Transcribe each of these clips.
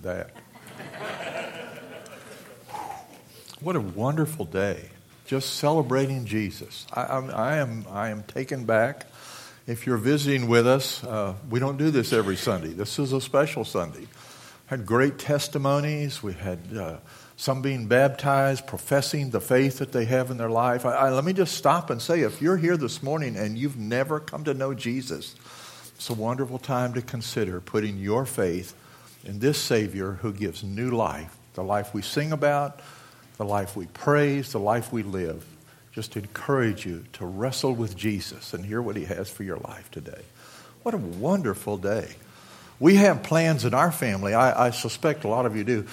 that. What a wonderful day. Just celebrating Jesus. I am taken back. If you're visiting with us, we don't do this every Sunday. This is a special Sunday. Had great testimonies. We had some being baptized, professing the faith that they have in their life. Let me just stop and say, if you're here this morning and you've never come to know Jesus, it's a wonderful time to consider putting your faith in this Savior who gives new life, the life we sing about, the life we praise, the life we live. Just encourage you to wrestle with Jesus and hear what he has for your life today. What a wonderful day. We have plans in our family. I suspect a lot of you do.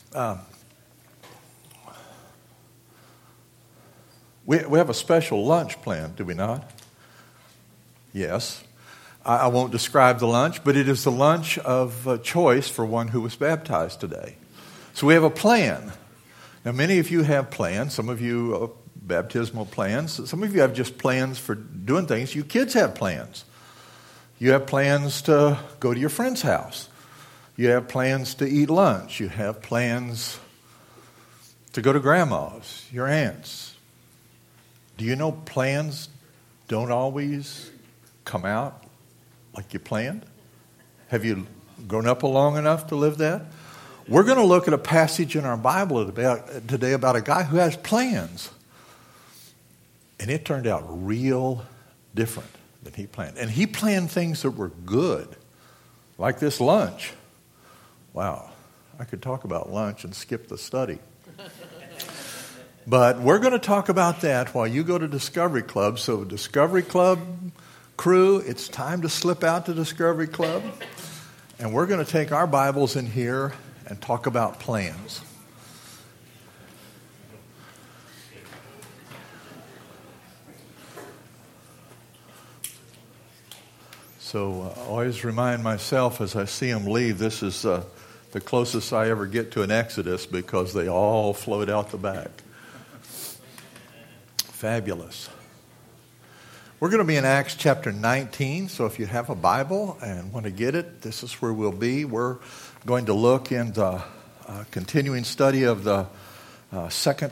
We have a special lunch planned, do we not? Yes. I won't describe the lunch, but it is the lunch of choice for one who was baptized today. So we have a plan. Now, many of you have plans. Some of you baptismal plans. Some of you have just plans for doing things. You kids have plans. You have plans to go to your friend's house. You have plans to eat lunch. You have plans to go to grandma's, your aunt's. Do you know plans don't always come out like you planned? Have you grown up long enough to live that? We're going to look at a passage in our Bible today about a guy who has plans. And it turned out real different than he planned. And he planned things that were good, like this lunch. Wow, I could talk about lunch and skip the study. But we're going to talk about that while you go to Discovery Club. So Discovery Club crew, it's time to slip out to Discovery Club. And we're going to take our Bibles in here and talk about plans. So I always remind myself as I see them leave, this is the closest I ever get to an Exodus because they all float out the back. Fabulous. We're going to be in Acts chapter 19, so if you have a Bible and want to get it, this is where we'll be. We're going to look in the continuing study of the second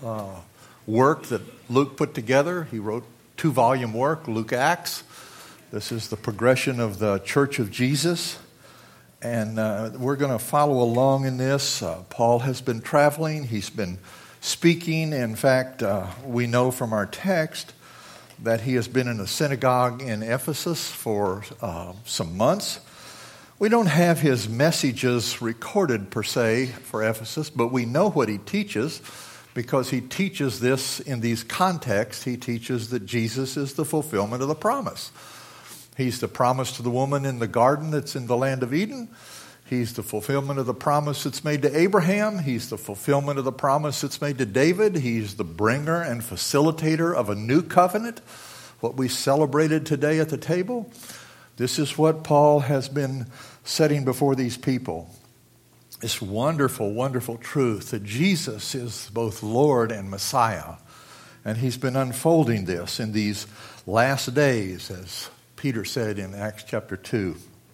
work that Luke put together. He wrote 2-volume work, Luke Acts. This is the progression of the Church of Jesus. And we're going to follow along in this. Paul has been traveling. He's been speaking. In fact, we know from our text that he has been in a synagogue in Ephesus for some months. We don't have his messages recorded per se for Ephesus, but we know what he teaches because he teaches this in these contexts. He teaches that Jesus is the fulfillment of the promise. He's the promise to the woman in the garden that's in the land of Eden. He's the fulfillment of the promise that's made to Abraham. He's the fulfillment of the promise that's made to David. He's the bringer and facilitator of a new covenant, what we celebrated today at the table. This is what Paul has been setting before these people. This wonderful, wonderful truth that Jesus is both Lord and Messiah. And he's been unfolding this in these last days, as Peter said in Acts chapter 2.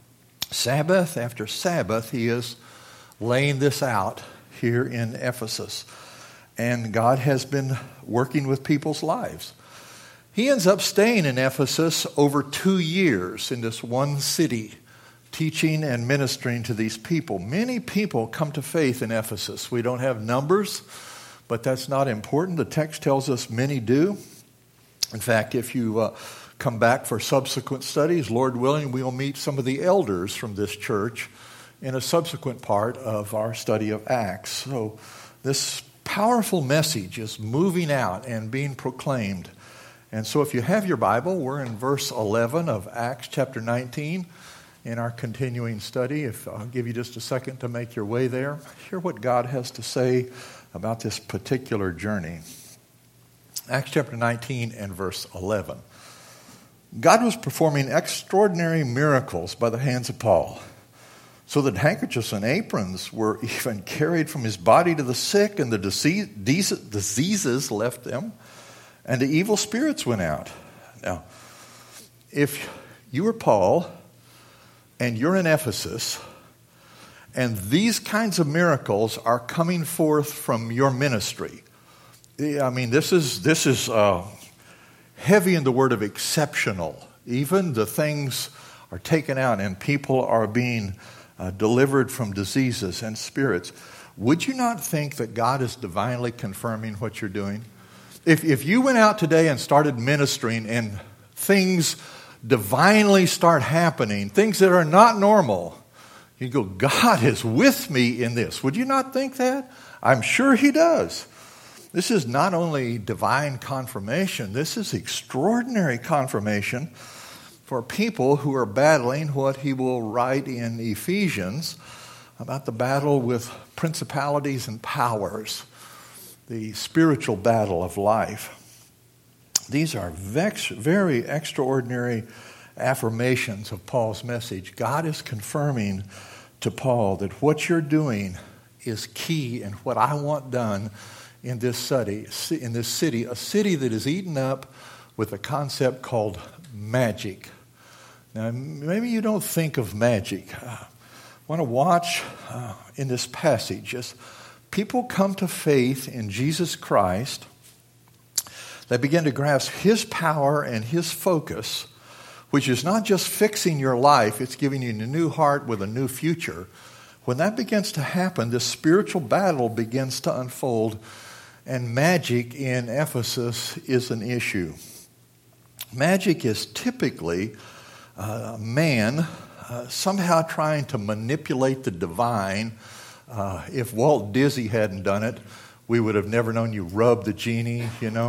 Sabbath after Sabbath, he is laying this out here in Ephesus. And God has been working with people's lives. He ends up staying in Ephesus over 2 years in this one city, teaching and ministering to these people. Many people come to faith in Ephesus. We don't have numbers, but that's not important. The text tells us many do. In fact, if you come back for subsequent studies, Lord willing, we'll meet some of the elders from this church in a subsequent part of our study of Acts. So this powerful message is moving out and being proclaimed. And so if you have your Bible, we're in verse 11 of Acts chapter 19 in our continuing study. If I'll give you just a second to make your way there, hear what God has to say about this particular journey. Acts chapter 19 and verse 11. God was performing extraordinary miracles by the hands of Paul, so that handkerchiefs and aprons were even carried from his body to the sick, and the diseases left them, and the evil spirits went out. Now, if you were Paul, and you're in Ephesus, And these kinds of miracles are coming forth from your ministry. I mean, this is heavy in the word of exceptional. Even the things are taken out and people are being delivered from diseases and spirits. Would you not think that God is divinely confirming what you're doing? If you went out today and started ministering and things divinely start happening, things that are not normal, you go, God is with me in this. Would you not think that? I'm sure He does. This is not only divine confirmation, this is extraordinary confirmation for people who are battling what he will write in Ephesians about the battle with principalities and powers, the spiritual battle of life. These are very extraordinary affirmations of Paul's message. God is confirming to Paul that what you're doing is key and what I want done in this city, a city that is eaten up with a concept called magic. Now, maybe you don't think of magic. I want to watch in this passage as people come to faith in Jesus Christ. They begin to grasp His power and His focus, which is not just fixing your life, it's giving you a new heart with a new future. When that begins to happen, this spiritual battle begins to unfold, and magic in Ephesus is an issue. Magic is typically man somehow trying to manipulate the divine. If Walt Disney hadn't done it, we would have never known you rub the genie,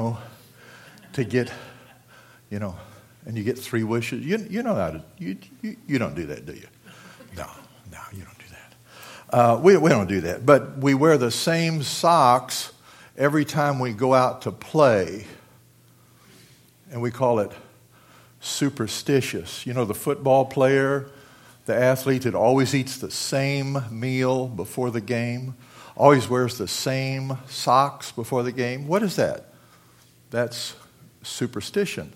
to get, and you get 3 wishes. You know how to, you don't do that, do you? No, you don't do that. We don't do that. But we wear the same socks every time we go out to play, and we call it superstitious. The football player, the athlete that always eats the same meal before the game, always wears the same socks before the game. What is that? That's superstition.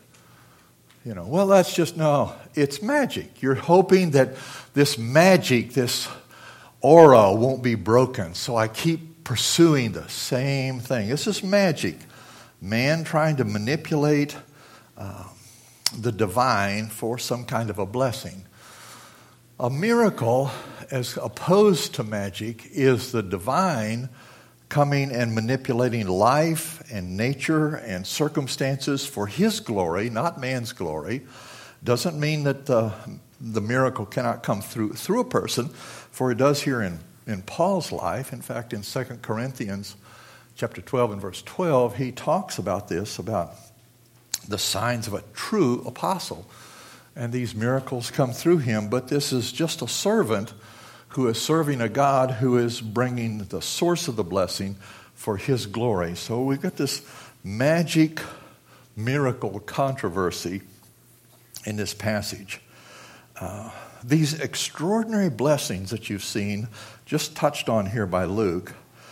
It's magic. You're hoping that this magic, this aura won't be broken, so I keep pursuing the same thing. This is magic. Man trying to manipulate the divine for some kind of a blessing. A miracle, as opposed to magic, is the divine coming and manipulating life and nature and circumstances for His glory, not man's glory. Doesn't mean that the miracle cannot come through a person, for it does here in Paul's life. In fact, in 2 Corinthians chapter 12 and verse 12, he talks about this, about the signs of a true apostle. And these miracles come through him, but this is just a servant who is serving a God who is bringing the source of the blessing for His glory. So we've got this magic miracle controversy in this passage. These extraordinary blessings that you've seen, just touched on here by Luke,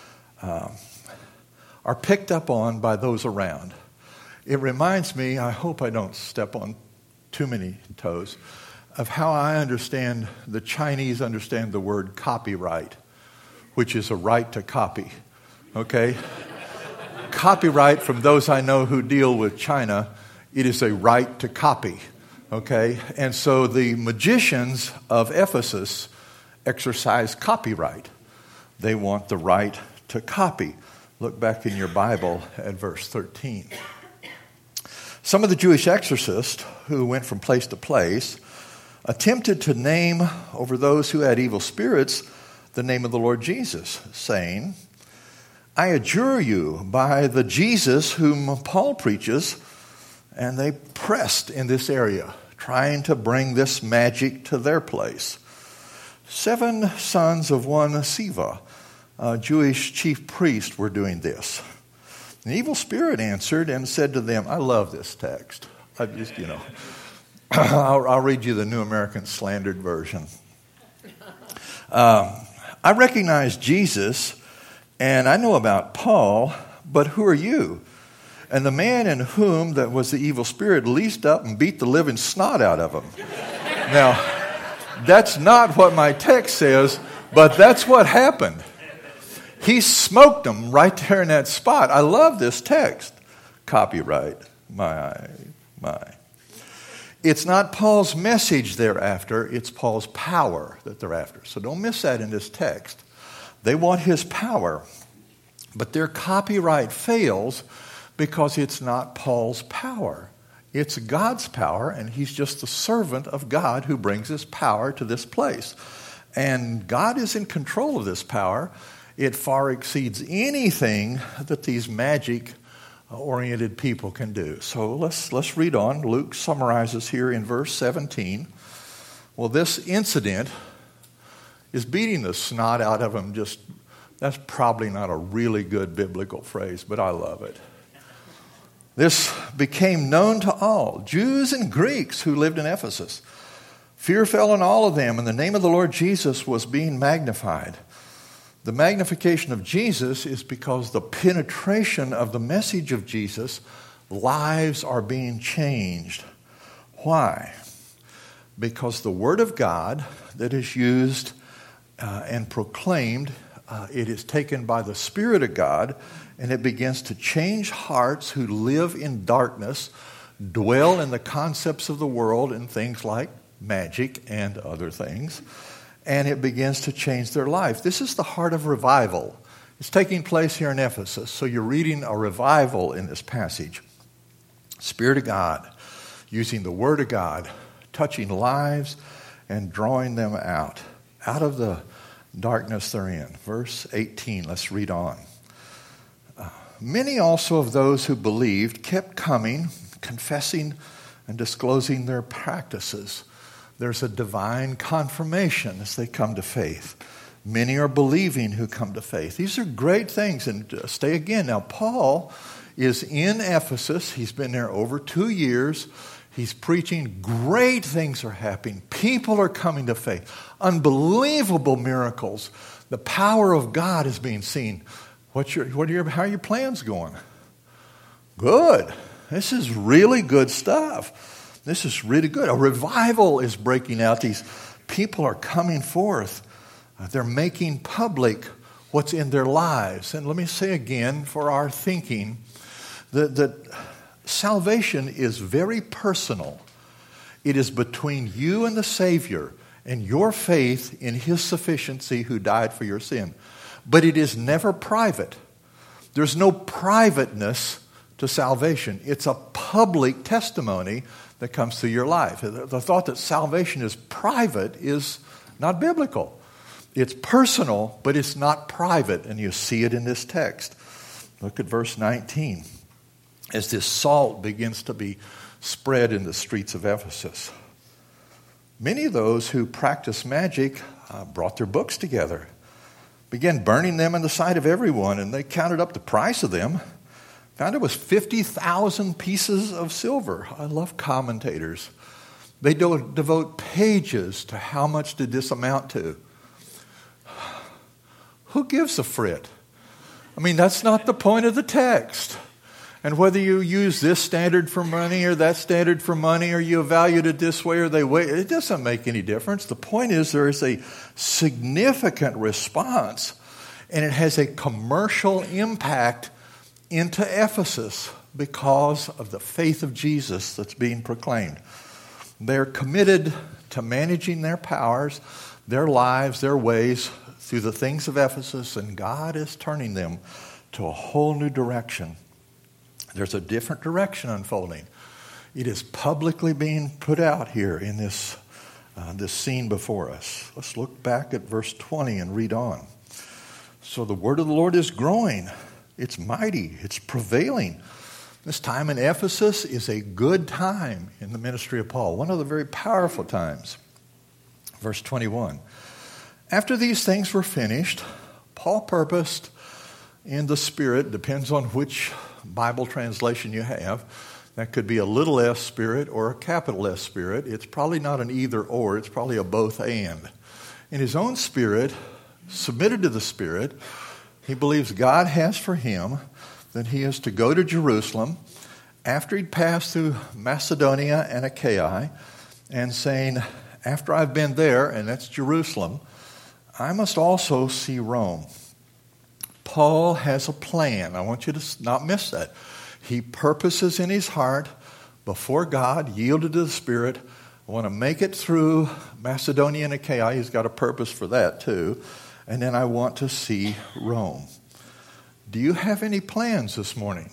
are picked up on by those around. It reminds me, I hope I don't step on too many toes, of how the Chinese understand the word copyright, which is a right to copy, okay? Copyright, from those I know who deal with China, it is a right to copy, okay? And so the magicians of Ephesus exercise copyright. They want the right to copy. Look back in your Bible at verse 13. Some of the Jewish exorcists who went from place to place attempted to name over those who had evil spirits the name of the Lord Jesus, saying, I adjure you by the Jesus whom Paul preaches. And they pressed in this area, trying to bring this magic to their place. 7 sons of one Sceva, a Jewish chief priest, were doing this. An evil spirit answered and said to them, I love this text. I'll read you the New American Slandered Version. I recognize Jesus, and I know about Paul, but who are you? And the man in whom that was the evil spirit leaped up and beat the living snot out of him. Now, that's not what my text says, But that's what happened. He smoked them right there in that spot. I love this text. Copyright. My. It's not Paul's message they're after. It's Paul's power that they're after. So don't miss that in this text. They want his power. But their copyright fails because it's not Paul's power. It's God's power, and he's just the servant of God who brings his power to this place. And God is in control of this power. It far exceeds anything that these magic-oriented people can do. So let's read on. Luke summarizes here in verse 17. Well, this incident is beating the snot out of them. That's probably not a really good biblical phrase, but I love it. This became known to all, Jews and Greeks who lived in Ephesus. Fear fell on all of them, and the name of the Lord Jesus was being magnified. The magnification of Jesus is because the penetration of the message of Jesus, lives are being changed. Why? Because the Word of God that is used and proclaimed, it is taken by the Spirit of God, and it begins to change hearts who live in darkness, dwell in the concepts of the world and things like magic and other things, and it begins to change their life. This is the heart of revival. It's taking place here in Ephesus, so you're reading a revival in this passage. Spirit of God, using the Word of God, touching lives and drawing them out of the darkness they're in. Verse 18, let's read on. Many also of those who believed kept coming, confessing and disclosing their practices. There's a divine confirmation as they come to faith. Many are believing who come to faith. These are great things. And stay again. Now, Paul is in Ephesus. He's been there over 2 years. He's preaching. Great things are happening. People are coming to faith. Unbelievable miracles. The power of God is being seen. How are your plans going? Good. This is really good stuff. This is really good. A revival is breaking out. These people are coming forth. They're making public what's in their lives. And let me say again, for our thinking, that salvation is very personal. It is between you and the Savior and your faith in His sufficiency who died for your sin. But it is never private. There's no privateness to salvation. It's a public testimony that comes through your life. The thought that salvation is private is not biblical. It's personal, but it's not private, and you see it in this text. Look at verse 19. As this salt begins to be spread in the streets of Ephesus, many of those who practiced magic brought their books together, began burning them in the sight of everyone, and they counted up the price of them. Found it was 50,000 pieces of silver. I love commentators. They devote pages to how much did this amount to. Who gives a frit? I mean, that's not the point of the text. And whether you use this standard for money or that standard for money, or you evaluate it this way or they way, it doesn't make any difference. The point is there is a significant response, and it has a commercial impact into Ephesus because of the faith of Jesus that's being proclaimed. They're committed to managing their powers, their lives, their ways through the things of Ephesus, and God is turning them to a whole new direction. There's a different direction unfolding. It is publicly being put out here in this scene before us. Let's look back at verse 20 and read on. So the word of the Lord is growing. It's mighty. It's prevailing. This time in Ephesus is a good time in the ministry of Paul, one of the very powerful times. Verse 21. After these things were finished, Paul purposed in the Spirit, depends on which Bible translation you have. That could be a little s spirit or a capital S spirit. It's probably not an either or. It's probably a both and. In his own spirit, submitted to the Spirit, he believes God has for him that he is to go to Jerusalem after he'd passed through Macedonia and Achaia, and saying, after I've been there, and that's Jerusalem, I must also see Rome. Paul has a plan. I want you to not miss that. He purposes in his heart before God, yielded to the Spirit. I want to make it through Macedonia and Achaia. He's got a purpose for that too. And then I want to see Rome. Do you have any plans this morning?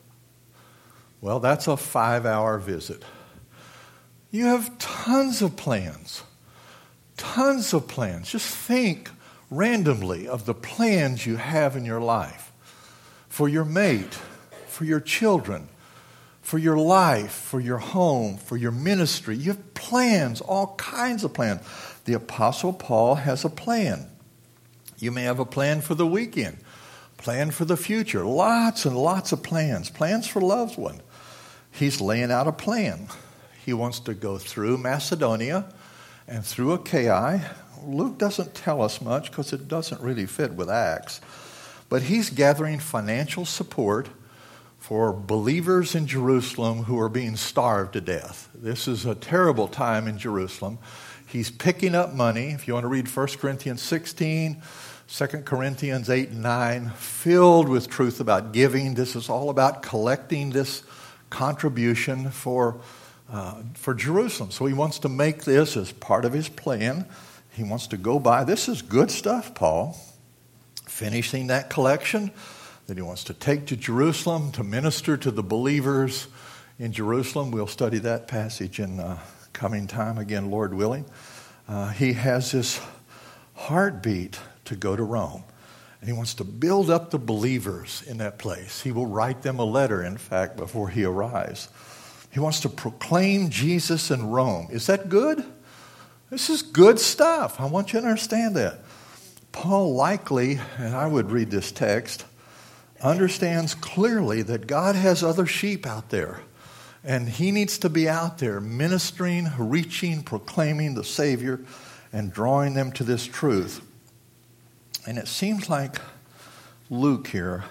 Well, that's a 5-hour visit. You have tons of plans. Tons of plans. Just think randomly of the plans you have in your life. For your mate, for your children, for your life, for your home, for your ministry. You have plans, all kinds of plans. The Apostle Paul has a plan. You may have a plan for the weekend, plan for the future, lots and lots of plans, plans for loved one. He's laying out a plan. He wants to go through Macedonia and through Achaia. Luke doesn't tell us much because it doesn't really fit with Acts. But he's gathering financial support for believers in Jerusalem who are being starved to death. This is a terrible time in Jerusalem. He's picking up money. If you want to read 1 Corinthians 16, 2 Corinthians 8 and 9, filled with truth about giving. This is all about collecting this contribution for Jerusalem. So he wants to make this as part of his plan. He wants to go by. This is good stuff, Paul. Finishing that collection that he wants to take to Jerusalem to minister to the believers in Jerusalem. We'll study that passage in coming time again, Lord willing. He has this heartbeat to go to Rome. And he wants to build up the believers in that place. He will write them a letter, in fact, before he arrives. He wants to proclaim Jesus in Rome. Is that good? This is good stuff. I want you to understand that. Paul likely, and I would read this text, understands clearly that God has other sheep out there. And he needs to be out there ministering, reaching, proclaiming the Savior, and drawing them to this truth. And it seems like Luke here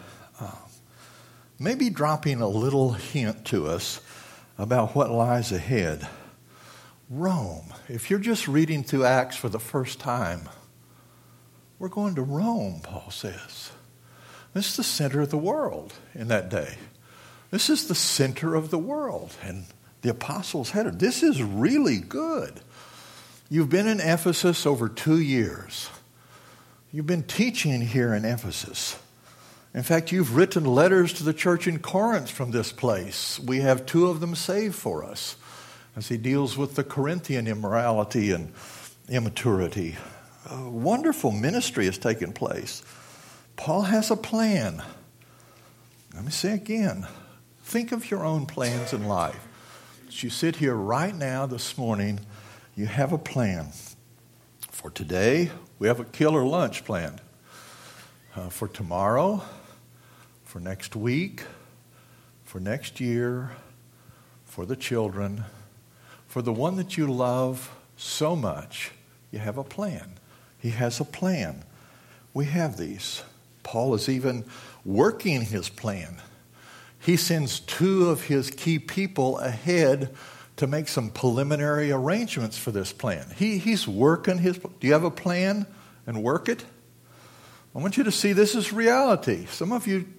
maybe dropping a little hint to us about what lies ahead. Rome. If you're just reading through Acts for the first time, we're going to Rome, Paul says. This is the center of the world in that day. This is the center of the world. And the apostles had it. This is really good. You've been in Ephesus over 2 years. You've been teaching here in Ephesus. In fact, you've written letters to the church in Corinth from this place. We have 2 of them saved for us as he deals with the Corinthian immorality and immaturity. A wonderful ministry has taken place. Paul has a plan. Let me say again, think of your own plans in life. As you sit here right now this morning, you have a plan. For today, we have a killer lunch planned. For tomorrow, for next week, for next year, for the children, for the one that you love so much, you have a plan. He has a plan. We have these. Paul is even working his plan. He sends 2 of his key people ahead to make some preliminary arrangements for this plan. He's working his... Do you have a plan and work it? I want you to see this is reality. Some of you...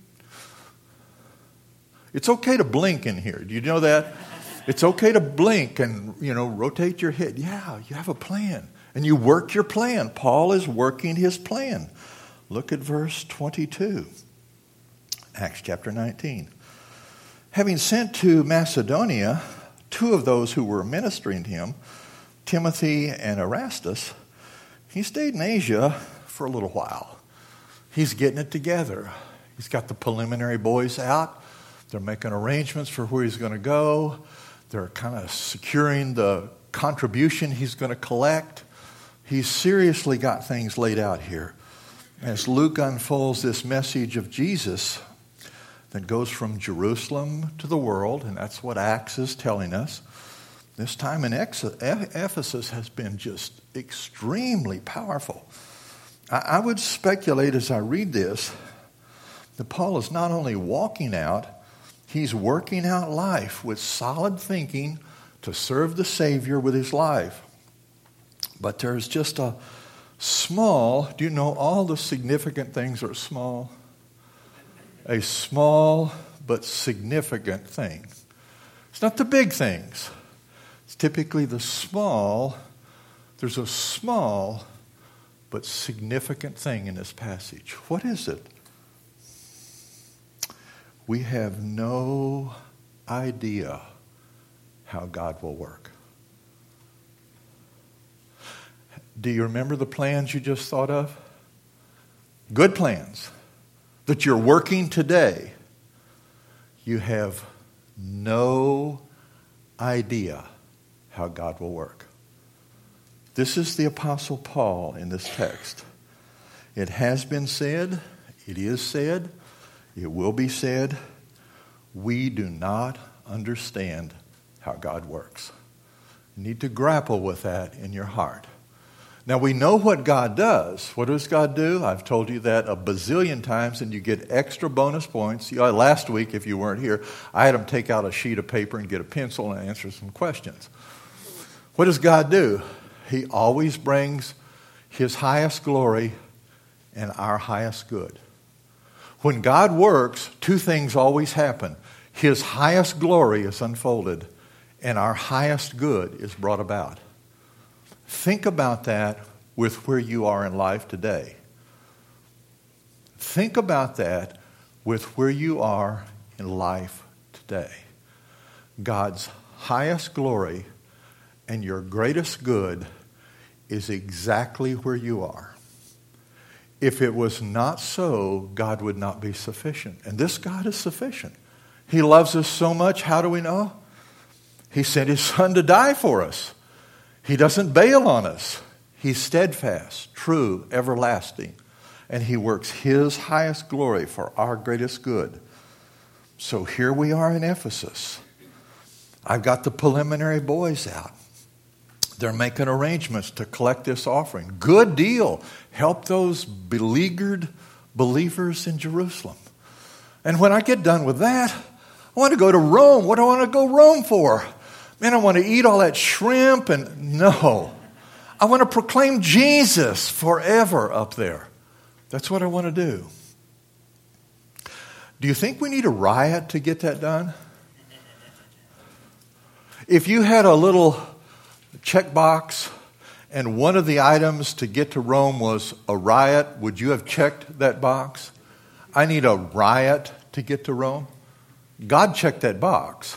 It's okay to blink in here. Do you know that? It's okay to blink and, rotate your head. Yeah, you have a plan. And you work your plan. Paul is working his plan. Look at verse 22. Acts chapter 19. Having sent to Macedonia 2 of those who were ministering to him, Timothy and Erastus, he stayed in Asia for a little while. He's getting it together. He's got the preliminary boys out. They're making arrangements for where he's going to go. They're kind of securing the contribution he's going to collect. He's seriously got things laid out here. As Luke unfolds this message of Jesus that goes from Jerusalem to the world, and that's what Acts is telling us, this time in Ephesus has been just extremely powerful. I would speculate as I read this that Paul is not only walking out, he's working out life with solid thinking to serve the Savior with his life. But there's just a Small, do you know all the significant things are small? A small but significant thing. It's not the big things. It's typically the small. There's a small but significant thing in this passage. What is it? We have no idea how God will work. Do you remember the plans you just thought of? Good plans that you're working today. You have no idea how God will work. This is the Apostle Paul in this text. It has been said, it is said, it will be said, we do not understand how God works. You need to grapple with that in your heart. Now, we know what God does. What does God do? I've told you that a bazillion times, and you get extra bonus points. Last week, if you weren't here, I had them take out a sheet of paper and get a pencil and answer some questions. What does God do? He always brings His highest glory and our highest good. When God works, two things always happen. His highest glory is unfolded, and our highest good is brought about. Think about that with where you are in life today. Think about that with where you are in life today. God's highest glory and your greatest good is exactly where you are. If it was not so, God would not be sufficient. And this God is sufficient. He loves us so much. How do we know? He sent His Son to die for us. He doesn't bail on us. He's steadfast, true, everlasting. And He works His highest glory for our greatest good. So here we are in Ephesus. I've got the preliminary boys out. They're making arrangements to collect this offering. Good deal. Help those beleaguered believers in Jerusalem. And when I get done with that, I want to go to Rome. What do I want to go to Rome for? Man, I want to eat all that shrimp and no. I want to proclaim Jesus forever up there. That's what I want to do. Do you think we need a riot to get that done? If you had a little checkbox and one of the items to get to Rome was a riot, would you have checked that box? I need a riot to get to Rome. God checked that box.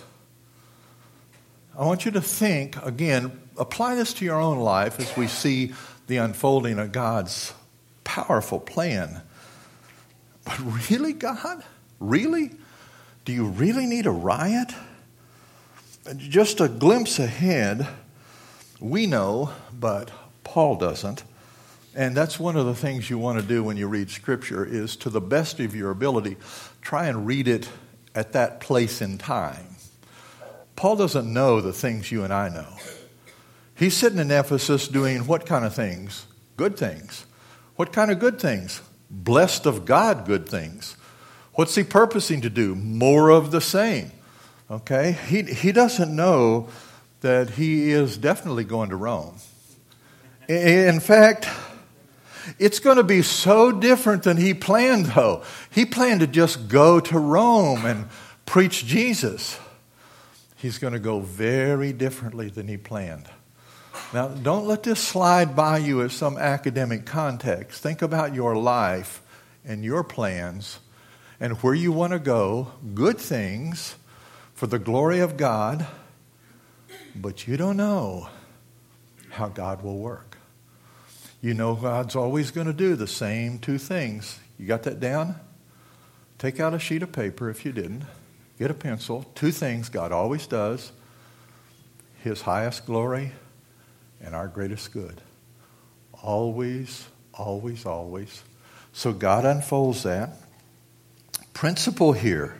I want you to think, again, apply this to your own life as we see the unfolding of God's powerful plan. But really, God? Really? Do you really need a riot? Just a glimpse ahead, we know, but Paul doesn't. And that's one of the things you want to do when you read Scripture is, to the best of your ability, try and read it at that place in time. Paul doesn't know the things you and I know. He's sitting in Ephesus doing what kind of things? Good things. What kind of good things? Blessed of God good things. What's he purposing to do? More of the same. Okay? He doesn't know that he is definitely going to Rome. In fact, it's going to be so different than he planned, though. He planned to just go to Rome and preach Jesus. He's going to go very differently than he planned. Now, don't let this slide by you as some academic context. Think about your life and your plans and where you want to go. Good things for the glory of God, but you don't know how God will work. You know God's always going to do the same two things. You got that down? Take out a sheet of paper if you didn't. Get a pencil. Two things God always does. His highest glory and our greatest good. Always, always, always. So God unfolds that. Principle here.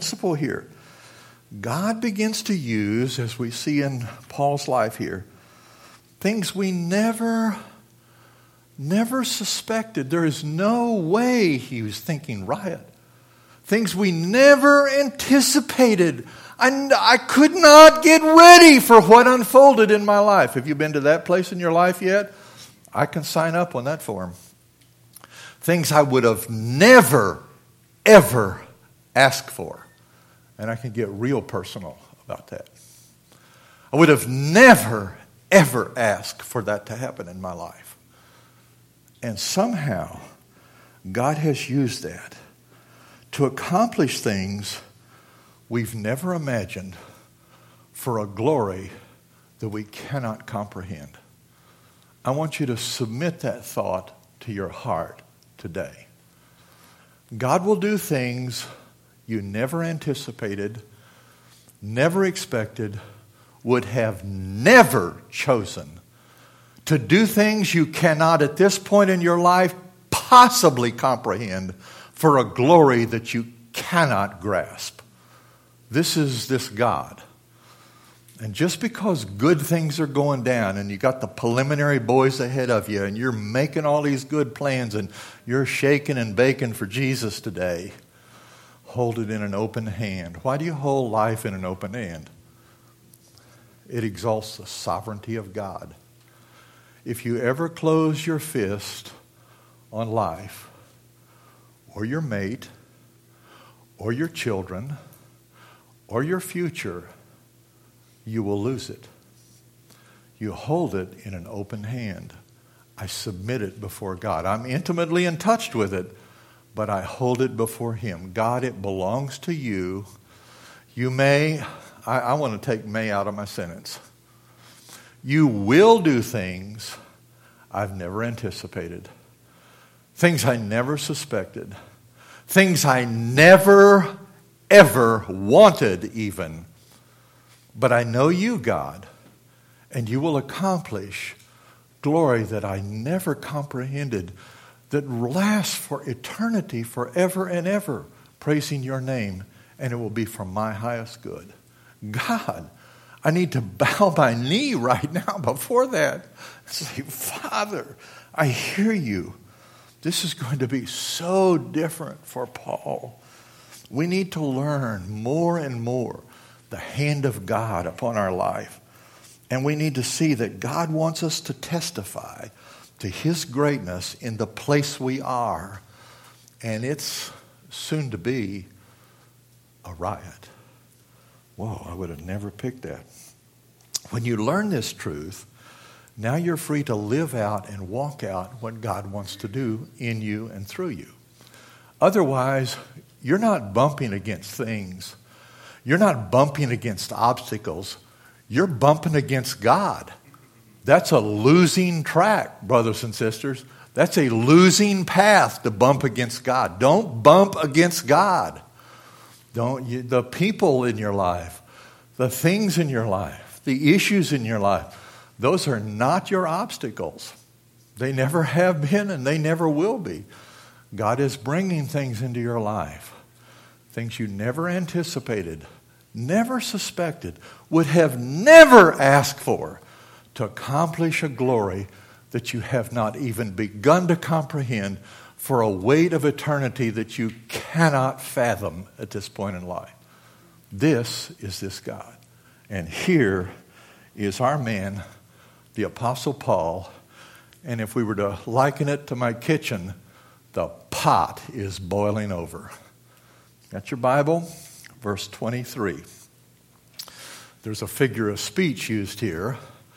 God begins to use, as we see in Paul's life here, things we never suspected. There is no way he was thinking riot. Things we never anticipated. I could not get ready for what unfolded in my life. Have you been to that place in your life yet? I can sign up on that form. Things I would have never, ever asked for. And I can get real personal about that. I would have never, ever asked for that to happen in my life. And somehow, God has used that to accomplish things we've never imagined for a glory that we cannot comprehend. I want you to submit that thought to your heart today. God will do things you never anticipated, never expected, would have never chosen, to do things you cannot at this point in your life possibly comprehend for a glory that you cannot grasp. This is this God. And just because good things are going down and you got the preliminary boys ahead of you and you're making all these good plans and you're shaking and baking for Jesus today, hold it in an open hand. Why do you hold life in an open hand? It exalts the sovereignty of God. If you ever close your fist on life or your mate or your children or your future, you will lose it. You hold it in an open hand. I submit it before God. I'm intimately in touch with it, but I hold it before Him. God, it belongs to you. You may, I want to take may out of my sentence. You will do things I've never anticipated. Things I never suspected. Things I never, ever wanted even. But I know you, God, and you will accomplish glory that I never comprehended, that lasts for eternity, forever and ever, praising your name, and it will be for my highest good. God, I need to bow my knee right now before that and say, Father, I hear you. This is going to be so different for Paul. We need to learn more and more the hand of God upon our life. And we need to see that God wants us to testify to His greatness in the place we are. And it's soon to be a riot. Whoa, I would have never picked that. When you learn this truth, now you're free to live out and walk out what God wants to do in you and through you. Otherwise, you're not bumping against things. You're not bumping against obstacles. You're bumping against God. That's a losing track, brothers and sisters. That's a losing path to bump against God. Don't bump against God. The people in your life, the things in your life, the issues in your life, those are not your obstacles. They never have been and they never will be. God is bringing things into your life, things you never anticipated, never suspected, would have never asked for, to accomplish a glory that you have not even begun to comprehend, for a weight of eternity that you cannot fathom at this point in life. This is this God. And here is our man, the Apostle Paul. And if we were to liken it to my kitchen, the pot is boiling over. Got your Bible? Verse 23. There's a figure of speech used here.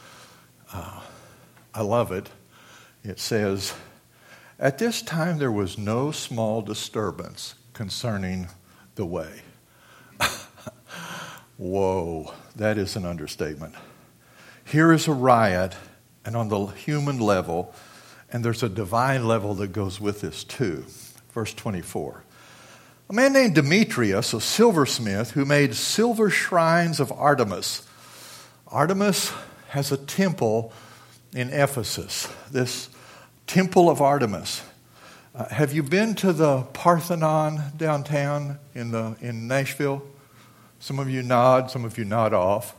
I love it. It says, at this time there was no small disturbance concerning the way. Whoa, that is an understatement. Here is a riot, and on the human level, and there's a divine level that goes with this too. Verse 24. A man named Demetrius, a silversmith, who made silver shrines of Artemis. Artemis has a temple in Ephesus, this temple of Artemis. Have you been to the Parthenon downtown in Nashville? Some of you nod, some of you nod off.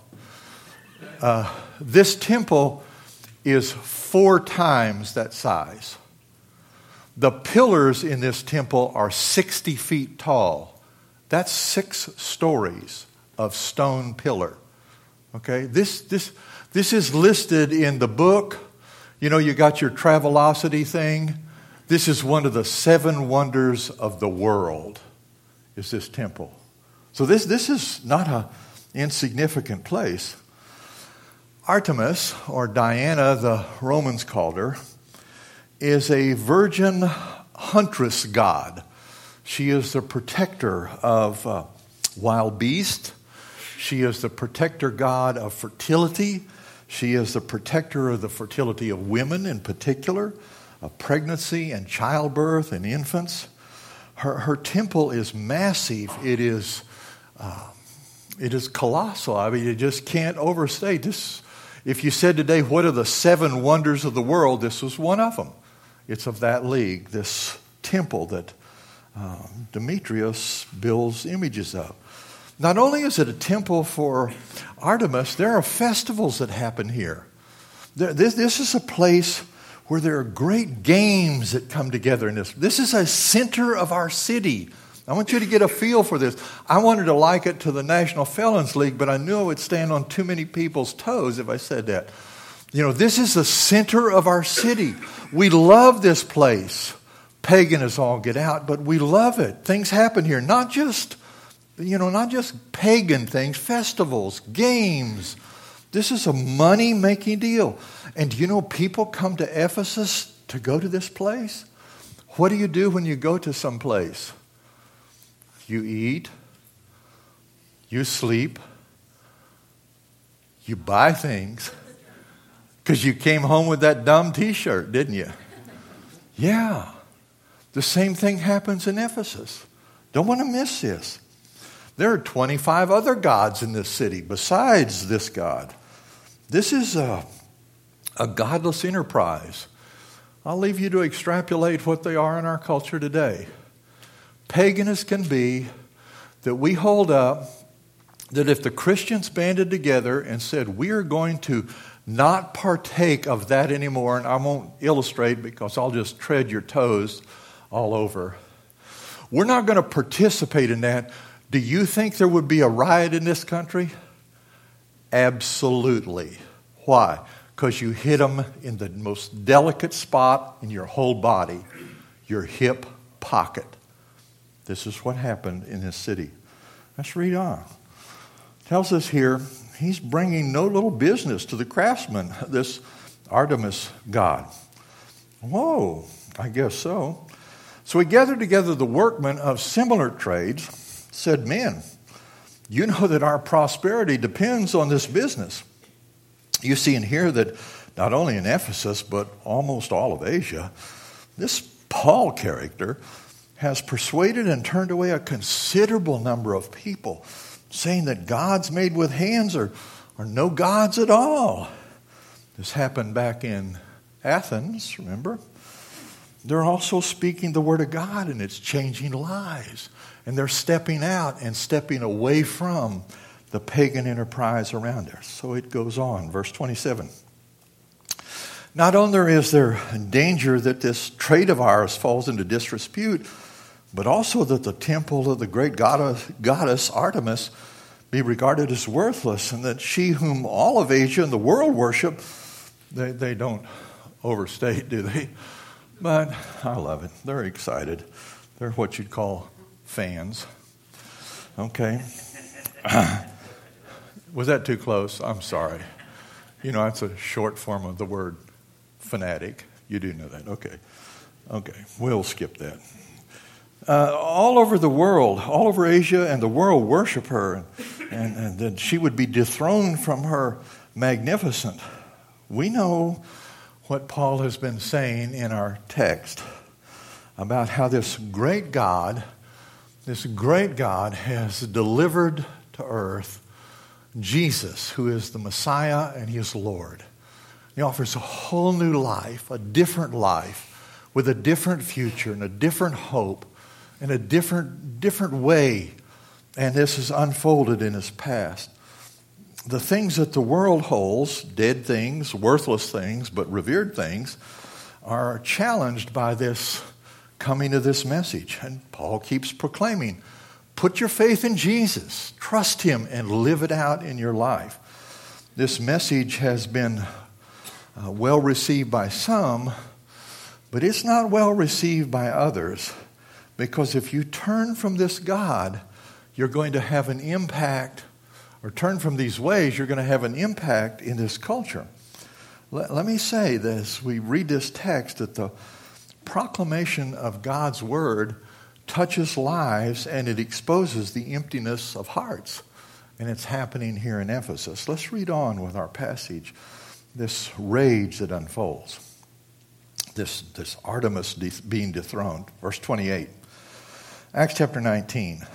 This temple is 4 times that size. The pillars in this temple are 60 feet tall. That's 6 stories of stone pillar. Okay, this is listed in the book. You know, you got your Travelocity thing. This is one of the 7 wonders of the world, is this temple. So this is not an insignificant place. Artemis, or Diana, the Romans called her, is a virgin huntress god. She is the protector of wild beasts. She is the protector god of fertility. She is the protector of the fertility of women in particular, of pregnancy and childbirth and infants. Her temple is massive. It is colossal. I mean, you just can't overstate this. If you said today, what are the 7 wonders of the world, this was one of them. It's of that league, this temple that Demetrius builds images of. Not only is it a temple for Artemis, there are festivals that happen here. This is a place where there are great games that come together in this. This is a center of our city. I want you to get a feel for this. I wanted to like it to the National Felons League, but I knew I would stand on too many people's toes if I said that. You know, this is the center of our city. We love this place. Pagan as all get out, but we love it. Things happen here, not just pagan things, festivals, games. This is a money-making deal. And do you know people come to Ephesus to go to this place? What do you do when you go to some place? You eat, you sleep, you buy things, because you came home with that dumb t-shirt, didn't you? Yeah. The same thing happens in Ephesus. Don't want to miss this. There are 25 other gods in this city besides this God. This is a godless enterprise. I'll leave you to extrapolate what they are in our culture today. Pagan as can be, that we hold up that if the Christians banded together and said, we are going to not partake of that anymore, and I won't illustrate because I'll just tread your toes all over. We're not going to participate in that. Do you think there would be a riot in this country? Absolutely. Why? Because you hit them in the most delicate spot in your whole body, your hip pocket. This is what happened in this city. Let's read on. Tells us here, he's bringing no little business to the craftsmen, this Artemis god. Whoa, I guess so. So he gathered together the workmen of similar trades, said, men, you know that our prosperity depends on this business. You see and hear that not only in Ephesus, but almost all of Asia, this Paul character has persuaded and turned away a considerable number of people, saying that gods made with hands are no gods at all. This happened back in Athens, remember? They're also speaking the word of God, and it's changing lives. And they're stepping out and stepping away from the pagan enterprise around there. So it goes on, verse 27. Not only is there danger that this trade of ours falls into disrepute, but also that the temple of the great goddess Artemis be regarded as worthless, and that she whom all of Asia and the world worship, they don't overstate, do they? But I love it. They're excited. They're what you'd call fans. Okay. Was that too close? I'm sorry. You know, that's a short form of the word fanatic. You do know that. Okay. We'll skip that. All over the world, all over Asia and the world worship her, and that she would be dethroned from her magnificent. We know what Paul has been saying in our text about how this great God has delivered to earth Jesus, who is the Messiah and he is Lord. He offers a whole new life, a different life, with a different future and a different hope and a different way. And this is unfolded in his past. The things that the world holds, dead things, worthless things, but revered things, are challenged by this coming of this message. And Paul keeps proclaiming, put your faith in Jesus, trust him, and live it out in your life. This message has been well received by some, but it's not well received by others, because if you turn from this God, you're going to have an impact, or turn from these ways, you're going to have an impact in this culture. Let me say this, we read this text, that the proclamation of God's word touches lives and it exposes the emptiness of hearts. And it's happening here in Ephesus. Let's read on with our passage, this rage that unfolds, this Artemis being dethroned. Verse 28, Acts chapter 19.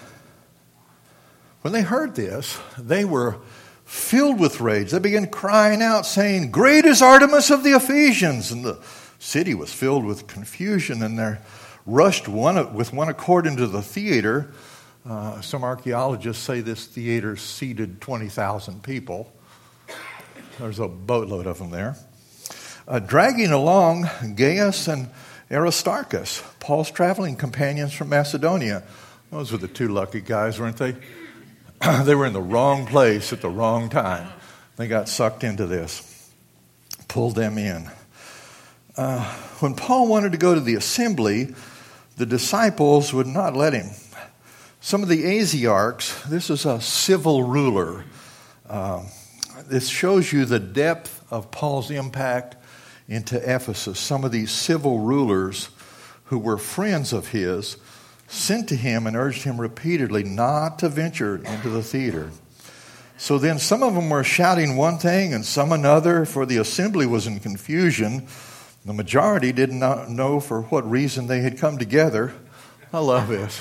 When they heard this, they were filled with rage. They began crying out, saying, "Great is Artemis of the Ephesians!" And the city was filled with confusion, and they rushed with one accord into the theater. Some archaeologists say this theater seated 20,000 people. There's a boatload of them there. Dragging along Gaius and Aristarchus, Paul's traveling companions from Macedonia. Those were the two lucky guys, weren't they? They were in the wrong place at the wrong time. They got sucked into this. Pulled them in. When Paul wanted to go to the assembly, the disciples would not let him. Some of the Asiarchs, this is a civil ruler. This shows you the depth of Paul's impact into Ephesus. Some of these civil rulers who were friends of his sent to him and urged him repeatedly not to venture into the theater. So then some of them were shouting one thing and some another, for the assembly was in confusion. The majority did not know for what reason they had come together. I love this.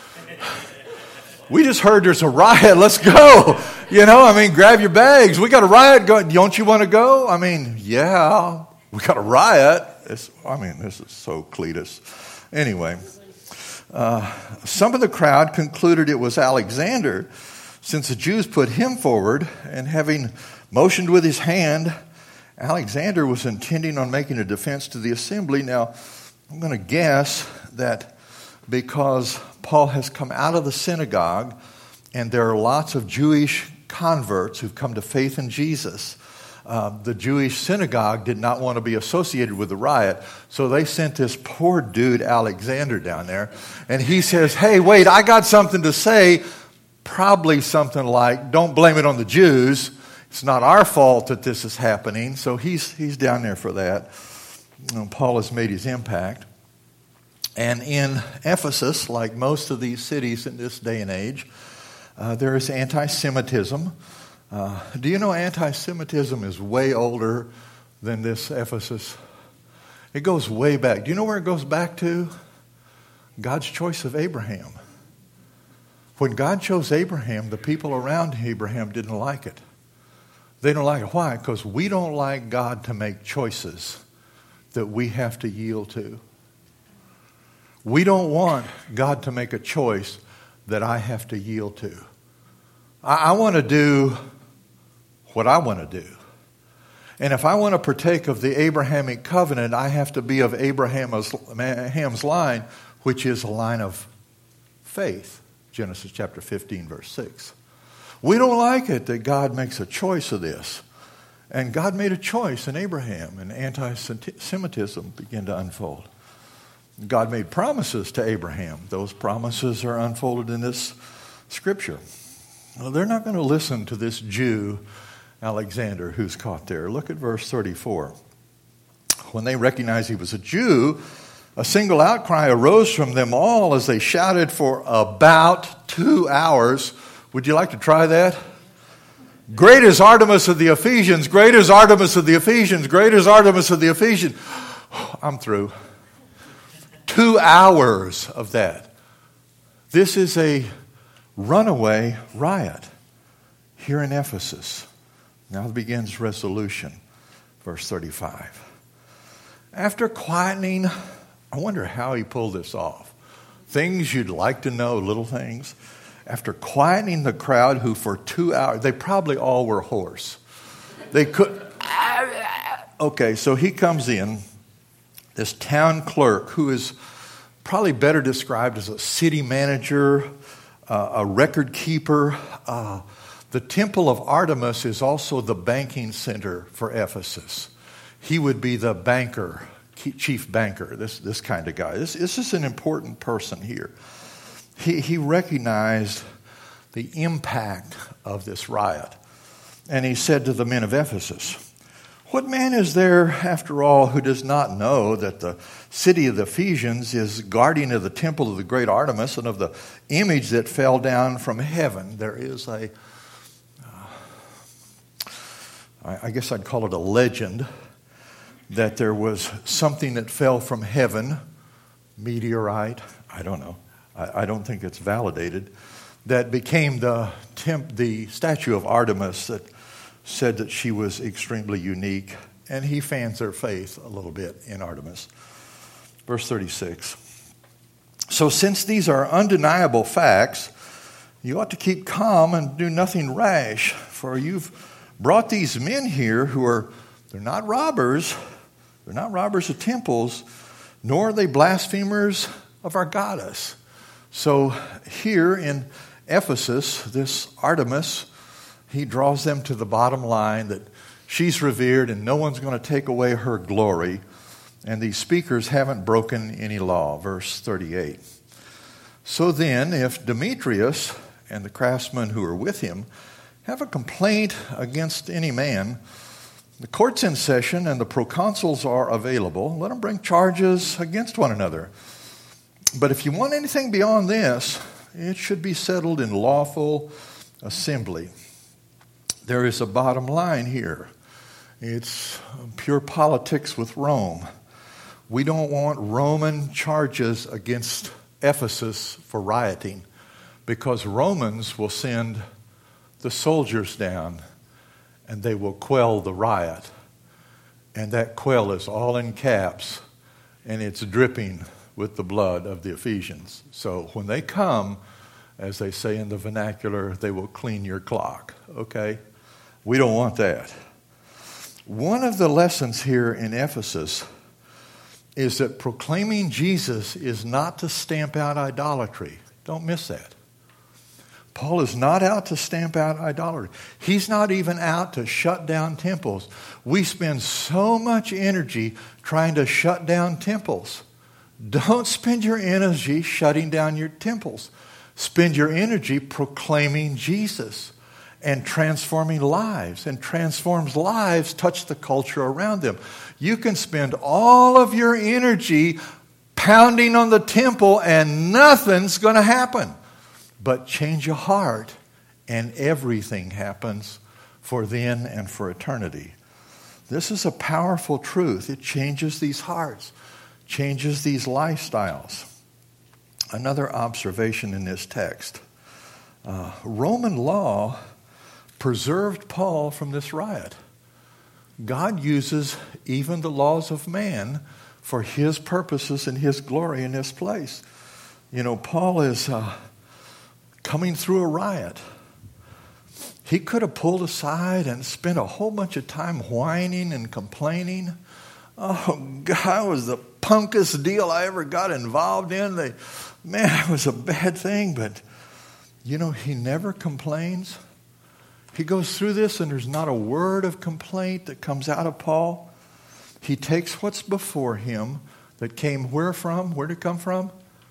We just heard there's a riot. Let's go. Grab your bags. We got a riot going. Don't you want to go? Yeah, we got a riot. This is so Cletus. Anyway, some of the crowd concluded it was Alexander, since the Jews put him forward, and having motioned with his hand, Alexander was intending on making a defense to the assembly. Now, I'm going to guess that because Paul has come out of the synagogue and there are lots of Jewish converts who've come to faith in Jesus, the Jewish synagogue did not want to be associated with the riot, so they sent this poor dude Alexander down there, and he says, "Hey, wait, I got something to say," probably something like, "Don't blame it on the Jews. It's not our fault that this is happening." So he's down there for that. Paul has made his impact. And in Ephesus, like most of these cities in this day and age, there is anti-Semitism. Do you know anti-Semitism is way older than this Ephesus? It goes way back. Do you know where it goes back to? God's choice of Abraham. When God chose Abraham, the people around Abraham didn't like it. They don't like it. Why? Because we don't like God to make choices that we have to yield to. We don't want God to make a choice that I have to yield to. I want to do what I want to do. And if I want to partake of the Abrahamic covenant, I have to be of Abraham's line, which is a line of faith. Genesis chapter 15, verse 6. We don't like it that God makes a choice of this. And God made a choice in Abraham, and anti-Semitism began to unfold. God made promises to Abraham. Those promises are unfolded in this scripture. Well, they're not going to listen to this Jew, Alexander, who's caught there. Look at verse 34. When they recognized he was a Jew, a single outcry arose from them all as they shouted for about 2 hours. Would you like to try that? "Great is Artemis of the Ephesians, great is Artemis of the Ephesians, great is Artemis of the Ephesians." I'm through. 2 hours of that. This is a runaway riot here in Ephesus. Now begins resolution. Verse 35. After quietening, I wonder how he pulled this off. Things you'd like to know, little things. After quietening the crowd who for 2 hours, they probably all were hoarse. They could. Okay, so he comes in, this town clerk who is probably better described as a city manager, a record keeper. The temple of Artemis is also the banking center for Ephesus. He would be the banker, chief banker, this kind of guy. This is an important person here. He recognized the impact of this riot. And he said to the men of Ephesus, "What man is there, after all, who does not know that the city of the Ephesians is guardian of the temple of the great Artemis and of the image that fell down from heaven?" There is I guess I'd call it a legend, that there was something that fell from heaven, meteorite, I don't know. I don't think it's validated, that became the statue of Artemis that said that she was extremely unique, and he fans their faith a little bit in Artemis. Verse 36. "So since these are undeniable facts, you ought to keep calm and do nothing rash, for you've brought these men here they're not robbers of temples, nor are they blasphemers of our goddess." So here in Ephesus, this Artemis, he draws them to the bottom line that she's revered and no one's going to take away her glory. And these speakers haven't broken any law. Verse 38. "So then, if Demetrius and the craftsmen who are with him have a complaint against any man, the court's in session and the proconsuls are available. Let them bring charges against one another. But if you want anything beyond this, it should be settled in lawful assembly." There is a bottom line here. It's pure politics with Rome. We don't want Roman charges against Ephesus for rioting, because Romans will send the soldiers down and they will quell the riot. And that quell is all in caps, and it's dripping with the blood of the Ephesians. So when they come, as they say in the vernacular, they will clean your clock, okay? We don't want that. One of the lessons here in Ephesus is that proclaiming Jesus is not to stamp out idolatry. Don't miss that. Paul is not out to stamp out idolatry. He's not even out to shut down temples. We spend so much energy trying to shut down temples. Don't spend your energy shutting down your temples. Spend your energy proclaiming Jesus and transforming lives. And transforms lives touch the culture around them. You can spend all of your energy pounding on the temple and nothing's going to happen. But change your heart and everything happens for then and for eternity. This is a powerful truth. It changes these hearts, changes these lifestyles. Another observation in this text. Roman law preserved Paul from this riot. God uses even the laws of man for his purposes and his glory in this place. You know, Paul is coming through a riot. He could have pulled aside and spent a whole bunch of time whining and complaining. "Oh, God, it was the punkest deal I ever got involved in. Man, it was a bad thing." But, you know, he never complains. He goes through this and there's not a word of complaint that comes out of Paul. He takes what's before him that came where from? Where did it come from?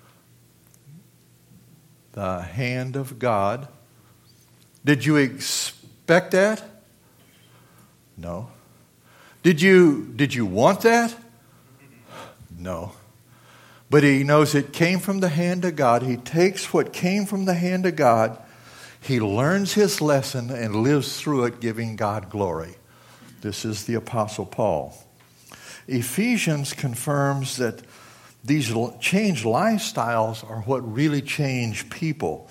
The hand of God. Did you expect that? No. Did you want that? No. But he knows it came from the hand of God. He takes what came from the hand of God. He learns his lesson and lives through it, giving God glory. This is the Apostle Paul. Ephesians confirms that these changed lifestyles are what really change people.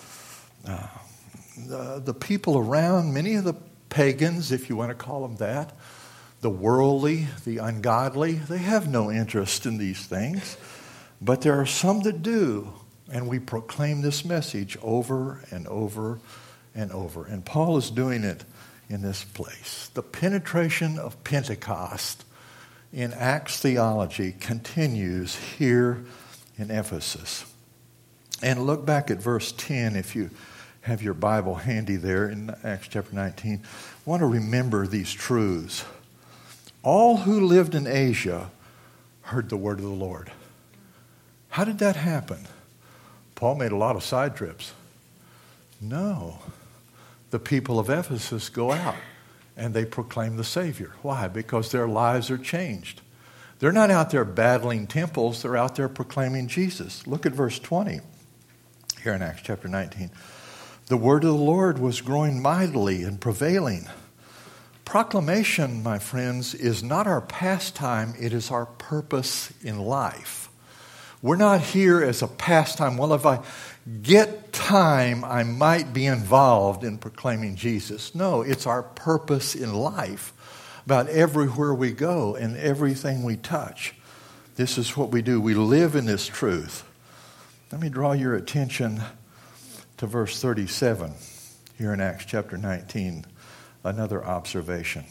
The people around, many of the pagans, if you want to call them that, the worldly, the ungodly, they have no interest in these things. But there are some that do, and we proclaim this message over and over and over. And Paul is doing it in this place. The penetration of Pentecost in Acts theology continues here in Ephesus. And look back at verse 10 if you have your Bible handy there in Acts chapter 19. I want to remember these truths. all who lived in Asia heard the word of the Lord. How did that happen? Paul made a lot of side trips. No. The people of Ephesus go out and they proclaim the Savior. Why? Because their lives are changed. They're not out there battling temples. They're out there proclaiming Jesus. Look at verse 20 here in Acts chapter 19. The word of the Lord was growing mightily and prevailing. Proclamation, my friends, is not our pastime. It is our purpose in life. We're not here as a pastime. Well, if I get time, I might be involved in proclaiming Jesus. No, it's our purpose in life. About everywhere we go and everything we touch. This is what we do. We live in this truth. Let me draw your attention to verse 37 here in Acts chapter 19. Another observation.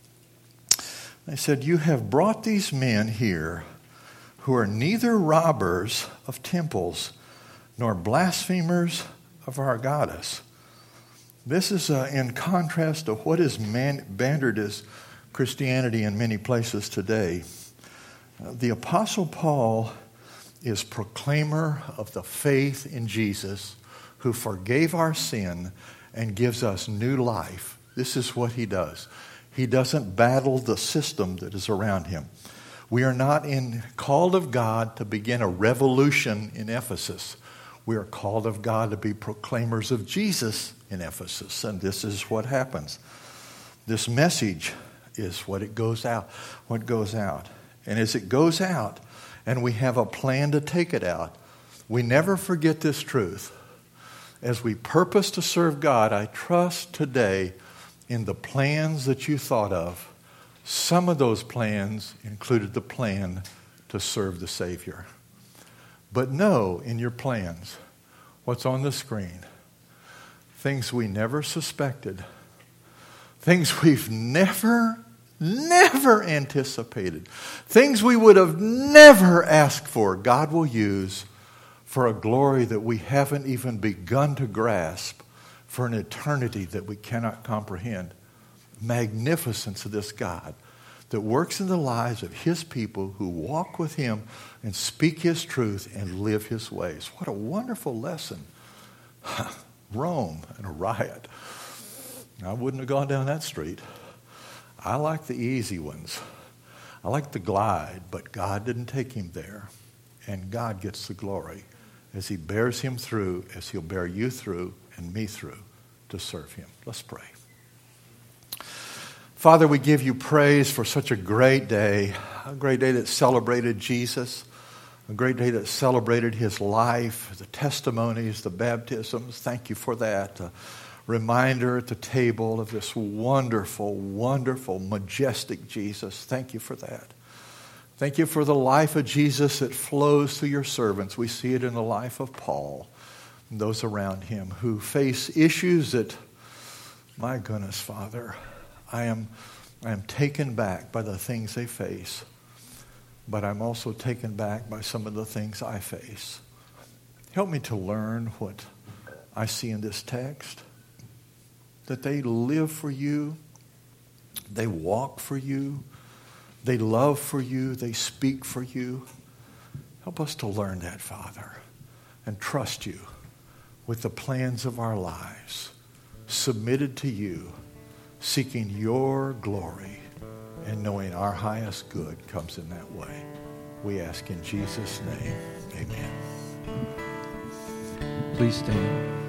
They said, you have brought these men here who are neither robbers of temples nor blasphemers of our goddess. This is in contrast to what is bantered as Christianity in many places today. The Apostle Paul is proclaimer of the faith in Jesus who forgave our sin and gives us new life. This is what he does. He doesn't battle the system that is around him. We are not called of God to begin a revolution in Ephesus. We are called of God to be proclaimers of Jesus in Ephesus. And this is what happens. This message is what goes out. And as it goes out, and we have a plan to take it out, we never forget this truth. As we purpose to serve God, I trust today in the plans that you thought of. Some of those plans included the plan to serve the Savior. But know in your plans what's on the screen. Things we never suspected. Things we've never anticipated. Things we would have never asked for, God will use for a glory that we haven't even begun to grasp, for an eternity that we cannot comprehend. Magnificence of this God that works in the lives of his people who walk with him and speak his truth and live his ways. What a wonderful lesson. Rome and a riot. I wouldn't have gone down that street. I like the easy ones. I like the glide, but God didn't take him there. And God gets the glory as he bears him through, as he'll bear you through and me through to serve him. Let's pray. Father, we give you praise for such a great day that celebrated Jesus, a great day that celebrated his life, the testimonies, the baptisms. Thank you for that. A reminder at the table of this wonderful, wonderful, majestic Jesus. Thank you for that. Thank you for the life of Jesus that flows through your servants. We see it in the life of Paul and those around him who face issues that, my goodness, Father, I am taken back by the things they face, but I'm also taken back by some of the things I face. Help me to learn what I see in this text, that they live for you, they walk for you, they love for you, they speak for you. Help us to learn that, Father, and trust you with the plans of our lives, submitted to you, seeking your glory and knowing our highest good comes in that way. We ask in Jesus' name, amen. Please stand.